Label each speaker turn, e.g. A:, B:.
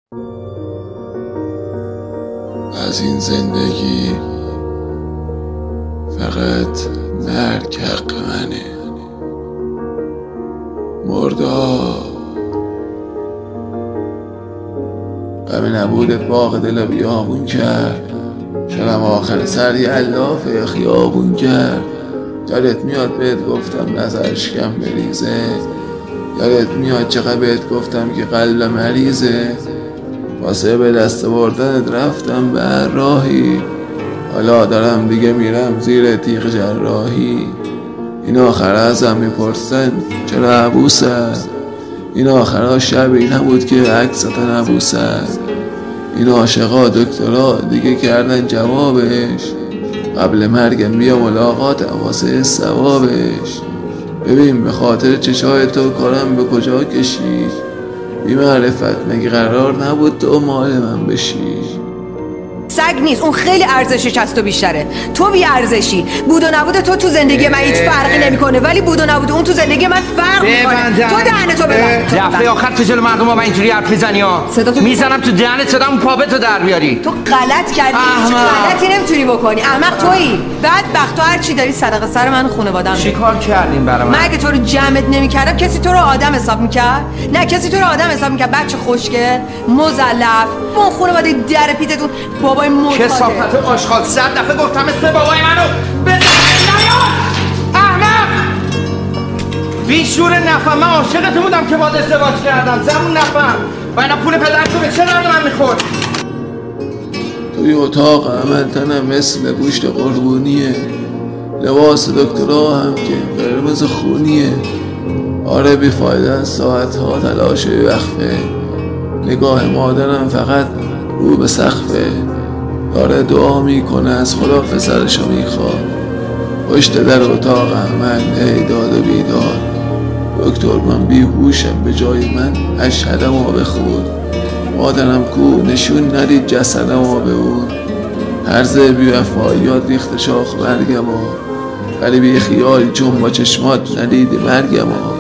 A: از این زندگی فقط مرگ حق منه. مردا غم نبودت باغ دل بیابون کرد، شدم آخر سر یلاف خیابون کرد. یادت میاد بهت گفتم نظرش کم بریزه، یادت میاد چقدر بهت گفتم که قلب مریضه. واسه به دست بردنت رفتم به هر راهی، حالا دارم دیگه میرم زیر تیغ جراحی. این آخر ازم میپرسن چرا عبوسم، این آخرها شبی نبود که عکست نبوسم. این عاشقا دکترا دیگه کردن جوابش، قبل مرگم بیا ملاقاتم واسه ثوابش. ببین به خاطر چشای تو کارم به کجا کشید، بی معرفت مگه قرار نبود تو مال من بشی؟
B: سگ نیست، اون خیلی ارزشش از تو بیشتره. تو بی ارزشی. بود و نبود تو تو زندگی من هیچ فرقی نمیکنه، ولی بود و نبود اون تو زندگی من فرق میکنه. تو دهنتو ببند.
C: دفعه آخر تو جلو مردم با اینجوری حرف میزنی ها، میزنم تو دهنت، صدامو پاپتو در بیاری.
B: تو غلط کردی، هیچ غلطی نمیتونی بکنی. احمق تویی. بدبخت تو هر چی داری صدقه سر من و خانواده‌ام.
C: چیکار کردین برام؟
B: من اگه تو رو جمعت نمیکردم کسی تو رو آدم حساب میکرد؟ نه کسی تو رو آدم حساب میکرد. بچه خوشگل مزلف اون خانواده در پیتتون بابای
C: چه صافت آشغال. 100 دفعه گفتم اسم بابای منو بزن نیار. احمق بیشور نفهم. من عاشقت بودم که باهات ازدواج کردم. زبون نفهم و اینا پول پدرتو به چه درد من میخورد؟
A: توی اتاق عمل تنم مثل گوشت قربونیه، لباس دکترها هم که قرمز خونیه. آره بیفایده ساعتها تلاش وقفه، نگاه مادرم فقط رو به سقفه. داره دعا میکنه از خدا پسرشو میخواد، پشت در اتاق عمل ای داد و بیداد. دکتر من بیهوشم به جای من اشهدم و بخود. مادرم کو نشون ندید جسدم و به اون، هرز بیوفاییات ریخت شاخ برگم و ولی بی خیالی چون با چشمات ندیدی مرگم و